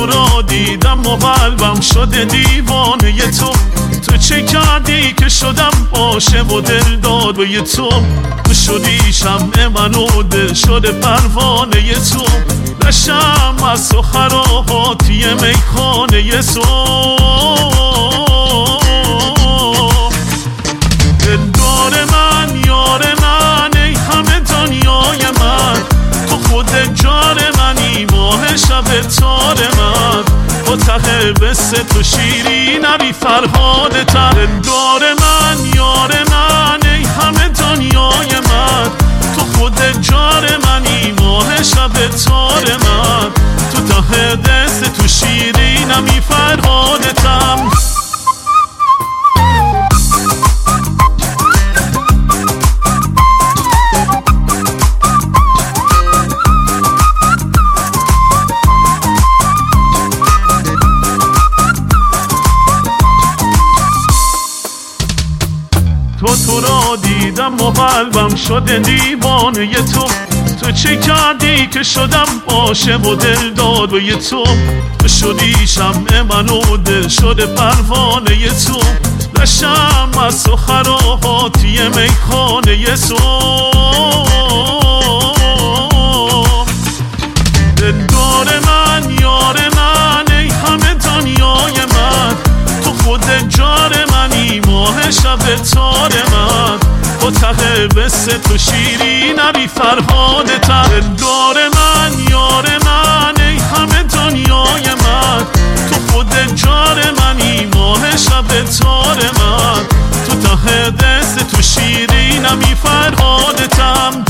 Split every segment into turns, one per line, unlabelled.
تو را دیدم و قلبم شده دیوانه تو چه کردی که شدم عاشق و دل داد به تو شدی شمع من و دل شده پروانه تو نشم از تو خراباتی میخانه تو دلدار من یار من ای همه دنیای من تو خود جار منی ماه شب تار من با ته بست تو شیرین بی فرهاد تر دلدار من یار من ای همه دنیای من تو خود جار منی ماه شب تار من تو ته دست تو شیرین بی فرهادتم تو را دیدم و قلبم شده دیوانه تو چه کردی که شدم عاشق و دل داد به تو شدی شمع من و دل شده پروانه تو نشم از تو خراباتی میخانه تو دلدار من یار من ای همه دنیای من تو خود جار منی ماه شب تار من با ته بست تو شیرین بی فرهادتم دلدار من یار من ای همه دنیای من تو خود جار منی ماه شب تار من تو ته دست تو شیرین بی فرهادتم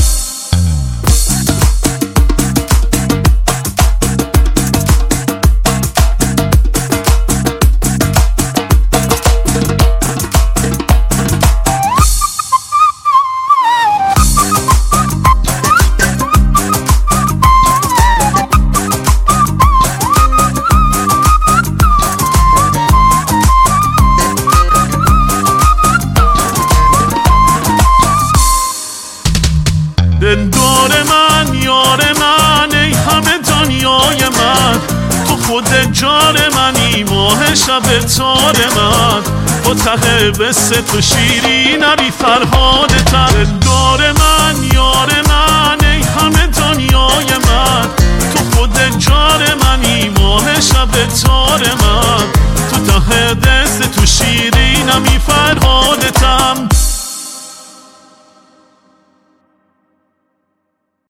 دلدار من یار من ای همه دنیای من تو خود جار منی ماه شب تار من با ته بست تو شیرین بی فرهادتم دلدار من یار من ای همه دنیای من تو خود جار منی ماه شب تار من تو ته دست تو شیرین بی فرهادتم